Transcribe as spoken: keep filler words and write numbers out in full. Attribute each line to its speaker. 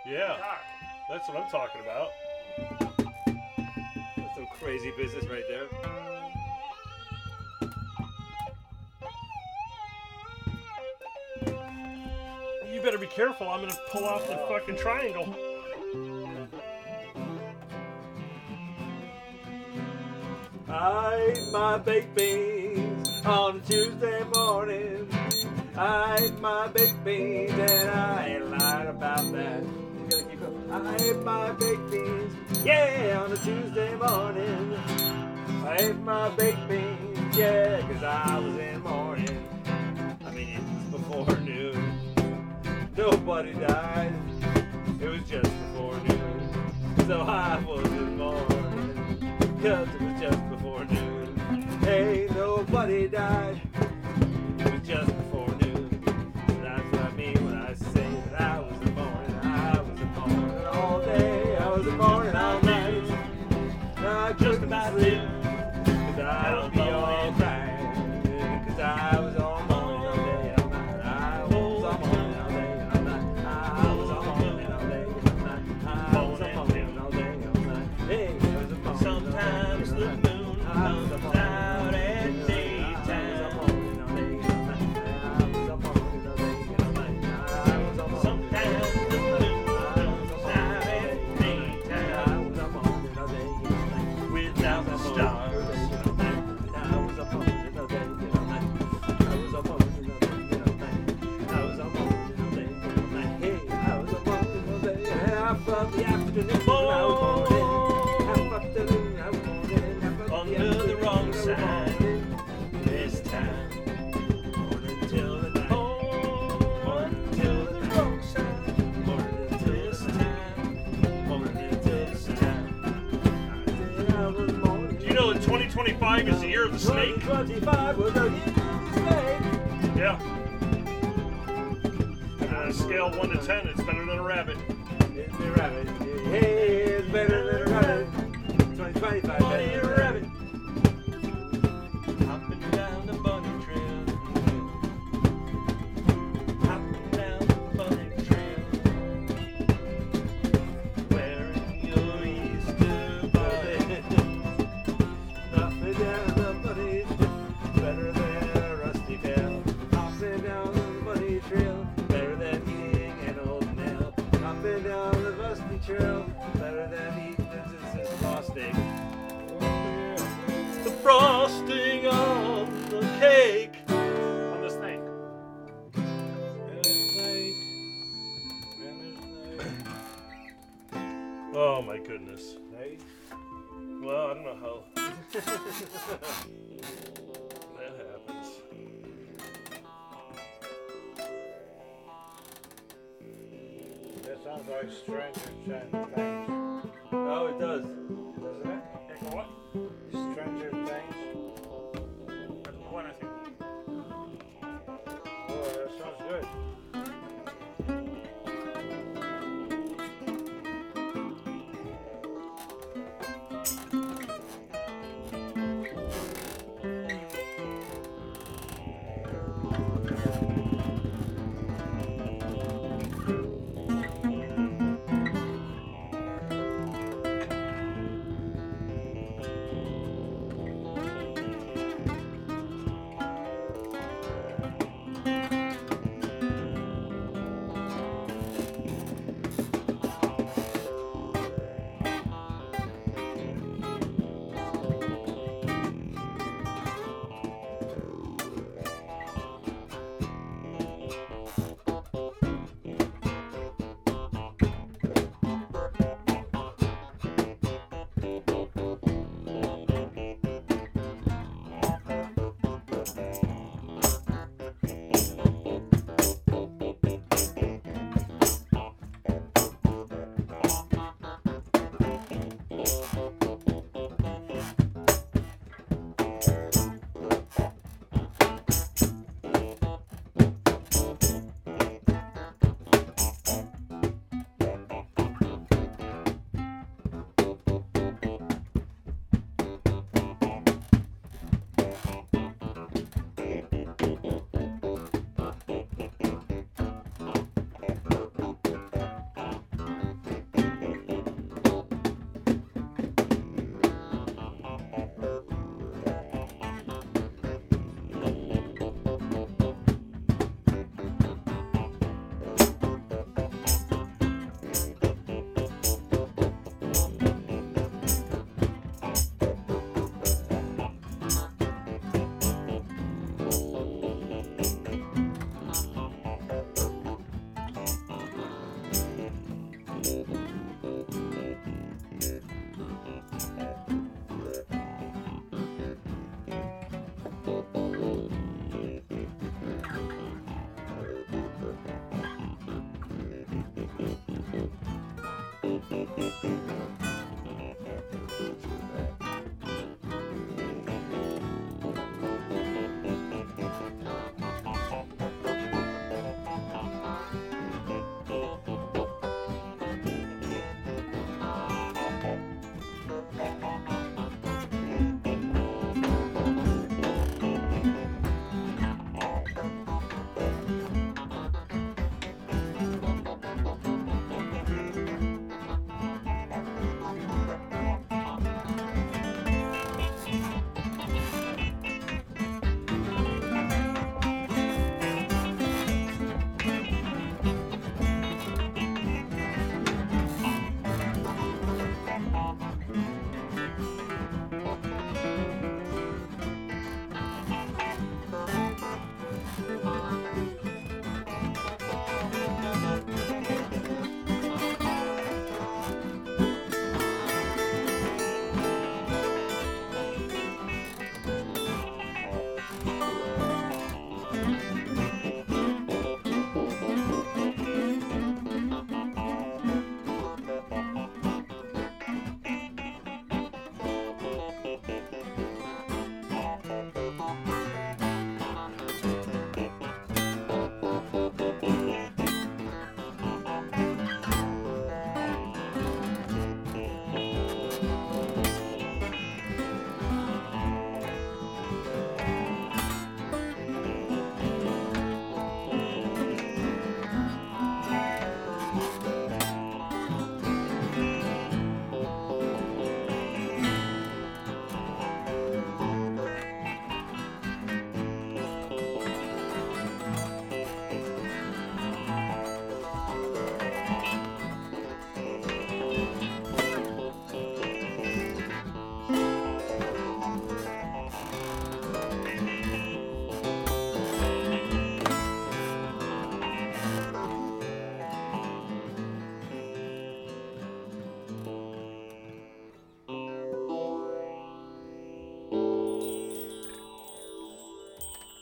Speaker 1: Yeah, that's what I'm talking about.
Speaker 2: That's some crazy business right there.
Speaker 1: You better be careful. I'm gonna pull off the fucking triangle.
Speaker 2: I ate my baked beans on a Tuesday morning. I ate my baked beans and I ain't lying about that. You gotta keep going. I ate my baked beans, yeah, on a Tuesday morning. I ate my baked beans, yeah, cause I was in morning. I mean, it's before noon. Nobody died. It was just before noon. So I was in morning. Cause it was just before noon. Hey, nobody died. It was just before noon. That's what I mean when I say that I was in morning. I was in morning all day. I was in morning all night. I just about sleep. Cause I would be all right. Cause I was on morning all day all night. I was on morning all day all night. I was on morning all day all night. I was on morning all day all night. Hey, it was a morning.
Speaker 3: Sometimes the moon comes out at daytime. Sometimes the moon comes out at daytime without the stars.
Speaker 2: From the afternoon,
Speaker 3: Oh,
Speaker 2: half afternoon, I was
Speaker 3: under the wrong side this time.
Speaker 2: morning till the night.
Speaker 3: Oh,
Speaker 2: Morning till the wrong side. Morning till
Speaker 3: this
Speaker 2: the
Speaker 3: time.
Speaker 2: morning till the time. I said I was morning.
Speaker 1: Do you know that twenty twenty-five is the year of the snake?
Speaker 2: twenty-five was a year of the snake.
Speaker 1: Yeah. And on a scale of one to ten, it's better than a rabbit.
Speaker 2: It's a rabbit. Hey, it's better than a rabbit. twenty twenty-five better than a rabbit.
Speaker 3: Hopping down the bunny trail. Hopping down the bunny trail. Wearing your Easter bunny.
Speaker 2: Hopping down the bunny trail, better than a rusty bell. Hopping down the bunny trail, better than eating an old nail. Hopping down the rusty trail, better than eating this is frosting.
Speaker 3: The frosting on the cake.
Speaker 1: On the snake. Oh my goodness.
Speaker 2: Hey.
Speaker 1: Well, I don't know how that happens.
Speaker 4: That sounds like Stranger Things,
Speaker 2: Oh, it does.
Speaker 4: doesn't it?
Speaker 1: What?
Speaker 4: Stranger Things.
Speaker 1: What I think.
Speaker 4: Oh, that sounds good.